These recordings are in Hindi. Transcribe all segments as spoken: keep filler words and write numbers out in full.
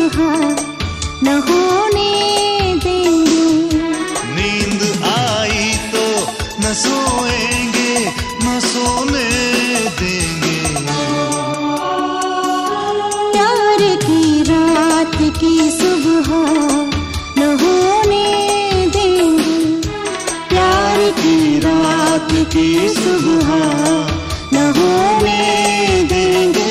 सुबह न होने देंगे। नींद आई तो न सोएंगे न सोने देंगे। प्यार की रात की सुबह न होने देंगे। प्यार की रात की सुबह न होने देंगे।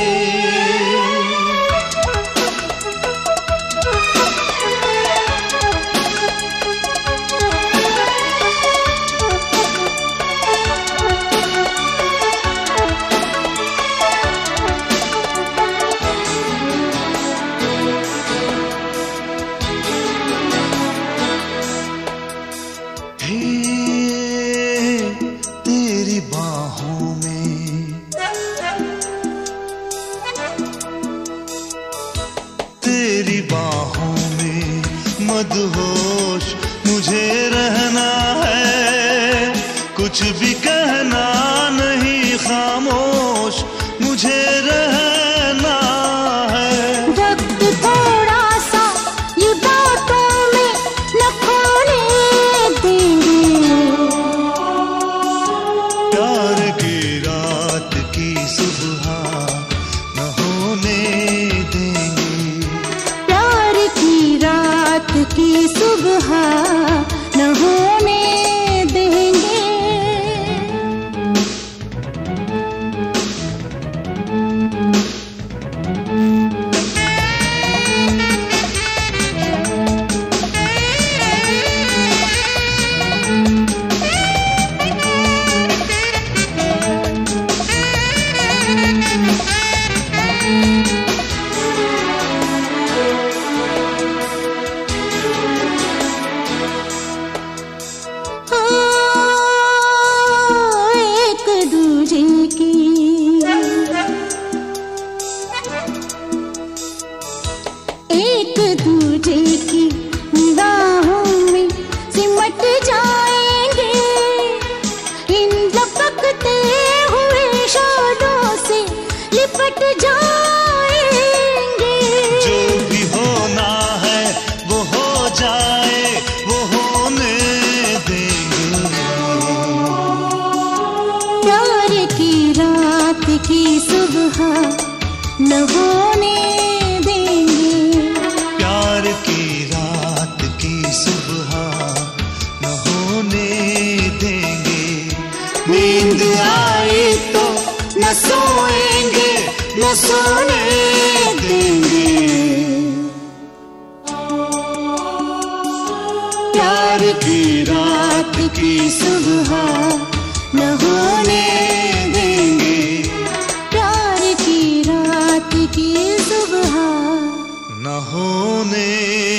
तेरी बाहों में, तेरी बाहों में मदहोश मुझे रहना है। कुछ भी कहना नहीं, खामोश मुझे रहना है। वक्त थोड़ा सा ये बातों में न खोने देंगे। प्यार की रात की सुबह न होने देंगे। प्यार की रात की सुबह न होने देंगे। एक दूजे की निगाहों में सिमट जाएंगे। इन लपकते हुए शोलों से लिपट जाएंगे। जो भी होना है वो हो जाए, वो होने देंगे। प्यार की रात की सुबह न होने देंगे। प्यार की रात की सुबह न होने देंगे। नींद आई तो न सोएंगे न सोने देंगे। प्यार की रात की सुबह न होने देंगे। प्यार की रात की सुबह न होने